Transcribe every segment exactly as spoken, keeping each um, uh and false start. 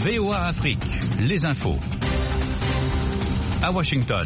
V O A Afrique, les infos. À Washington.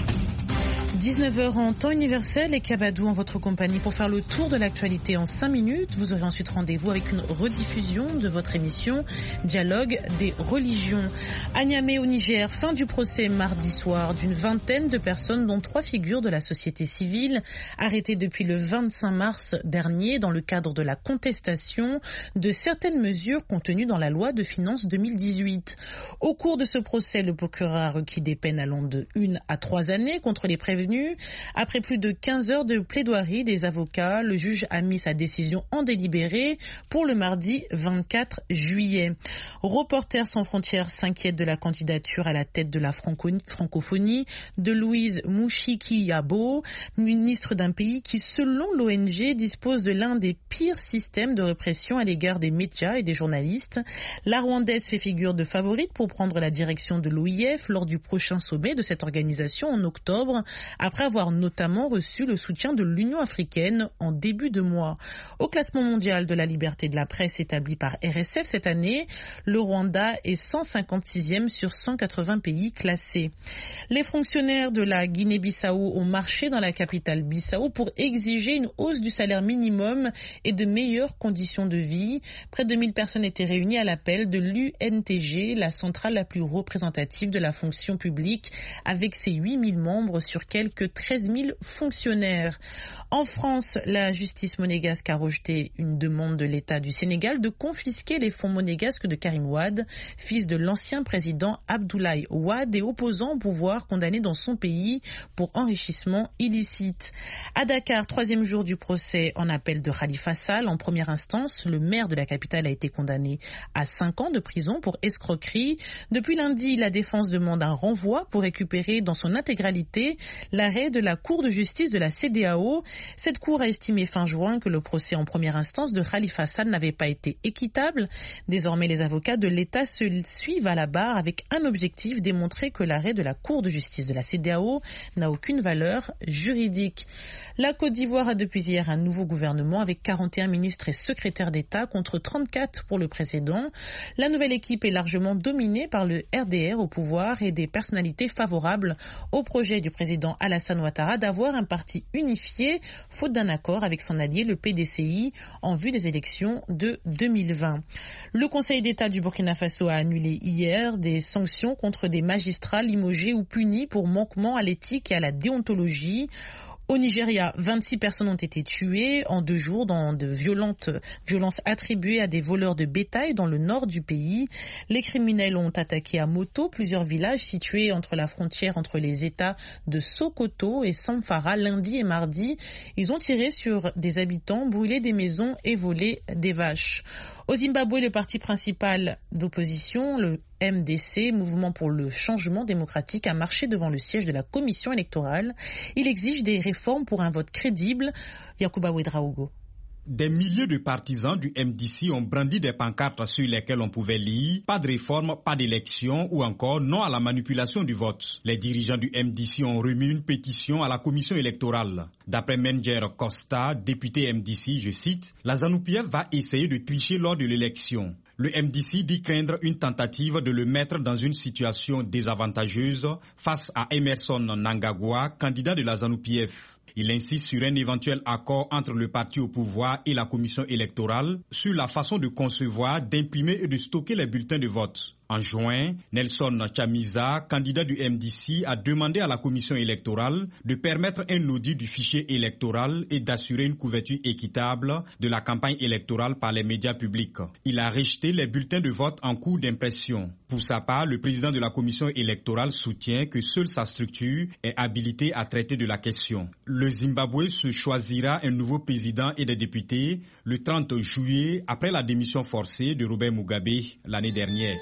dix-neuf heures en temps universel et Kabadou en votre compagnie pour faire le tour de l'actualité en cinq minutes. Vous aurez ensuite rendez-vous avec une rediffusion de votre émission Dialogue des religions. À Niamey au Niger, fin du procès mardi soir d'une vingtaine de personnes dont trois figures de la société civile arrêtées depuis le vingt-cinq mars dernier dans le cadre de la contestation de certaines mesures contenues dans la loi de finances deux mille dix-huit. Au cours de ce procès, le procureur a requis des peines allant de une à trois années contre les prévenus. Après plus de quinze heures de plaidoirie des avocats, le juge a mis sa décision en délibéré pour le mardi vingt-quatre juillet. Reporters sans frontières s'inquiète de la candidature à la tête de la francophonie de Louise Mushikiwabo, ministre d'un pays qui, selon l'O N G, dispose de l'un des pires systèmes de répression à l'égard des médias et des journalistes. La Rwandaise fait figure de favorite pour prendre la direction de l'O I F lors du prochain sommet de cette organisation en octobre, après avoir notamment reçu le soutien de l'Union africaine en début de mois. Au classement mondial de la liberté de la presse établi par R S F cette année, le Rwanda est cent cinquante-sixième sur cent quatre-vingts pays classés. Les fonctionnaires de la Guinée-Bissau ont marché dans la capitale Bissau pour exiger une hausse du salaire minimum et de meilleures conditions de vie. Près de mille personnes étaient réunies à l'appel de l'U N T G, la centrale la plus représentative de la fonction publique, avec ses huit mille membres sur quelques treize mille fonctionnaires. En France, la justice monégasque a rejeté une demande de l'État du Sénégal de confisquer les fonds monégasques de Karim Wade, fils de l'ancien président Abdoulaye Wade et opposant au pouvoir condamné dans son pays pour enrichissement illicite. À Dakar, troisième jour du procès en appel de Khalifa Sall. En première instance, le maire de la capitale a été condamné à cinq ans de prison pour escroquerie. Depuis lundi, la défense demande un renvoi pour récupérer dans son intégralité l'arrêt de la Cour de justice de la C E D E A O. Cette cour a estimé fin juin que le procès en première instance de Khalifa Sall n'avait pas été équitable. Désormais, les avocats de l'État se suivent à la barre avec un objectif, démontrer que l'arrêt de la Cour de justice de la C E D E A O n'a aucune valeur juridique. La Côte d'Ivoire a depuis hier un nouveau gouvernement avec quarante et un ministres et secrétaires d'État contre trente-quatre pour le précédent. La nouvelle équipe est largement dominée par le R D R au pouvoir et des personnalités favorables au projet du président Alassane Ouattara d'avoir un parti unifié, faute d'un accord avec son allié le P D C I en vue des élections de deux mille vingt. Le Conseil d'État du Burkina Faso a annulé hier des sanctions contre des magistrats limogés ou punis pour manquement à l'éthique et à la déontologie. Au Nigeria, vingt-six personnes ont été tuées en deux jours dans de violentes violences attribuées à des voleurs de bétail dans le nord du pays. Les criminels ont attaqué à moto plusieurs villages situés entre la frontière entre les États de Sokoto et Samfara lundi et mardi. Ils ont tiré sur des habitants, brûlé des maisons et volé des vaches. Au Zimbabwe, le parti principal d'opposition, le M D C, Mouvement pour le changement démocratique, a marché devant le siège de la commission électorale. Il exige des réformes pour un vote crédible. Yacouba Ouedraogo. Des milliers de partisans du M D C ont brandi des pancartes sur lesquelles on pouvait lire « Pas de réforme, pas d'élection » ou encore « Non à la manipulation du vote ». Les dirigeants du M D C ont remis une pétition à la commission électorale. D'après Menger Costa, député M D C, je cite, « La ZANU P F va essayer de tricher lors de l'élection ». Le M D C dit craindre une tentative de le mettre dans une situation désavantageuse face à Emerson Mnangagwa, candidat de la ZANU P F. Il insiste sur un éventuel accord entre le parti au pouvoir et la commission électorale sur la façon de concevoir, d'imprimer et de stocker les bulletins de vote. En juin, Nelson Chamisa, candidat du M D C, a demandé à la commission électorale de permettre un audit du fichier électoral et d'assurer une couverture équitable de la campagne électorale par les médias publics. Il a rejeté les bulletins de vote en cours d'impression. Pour sa part, le président de la commission électorale soutient que seule sa structure est habilitée à traiter de la question. Le Zimbabwe se choisira un nouveau président et des députés le trente juillet après la démission forcée de Robert Mugabe l'année dernière.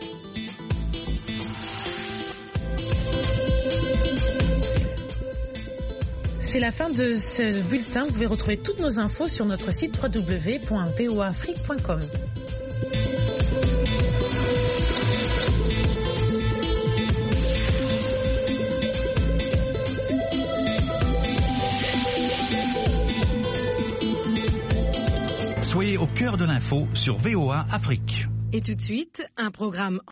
C'est la fin de ce bulletin. Vous pouvez retrouver toutes nos infos sur notre site w w w point v o a afrique point com. Soyez au cœur de l'info sur V O A Afrique. Et tout de suite, un programme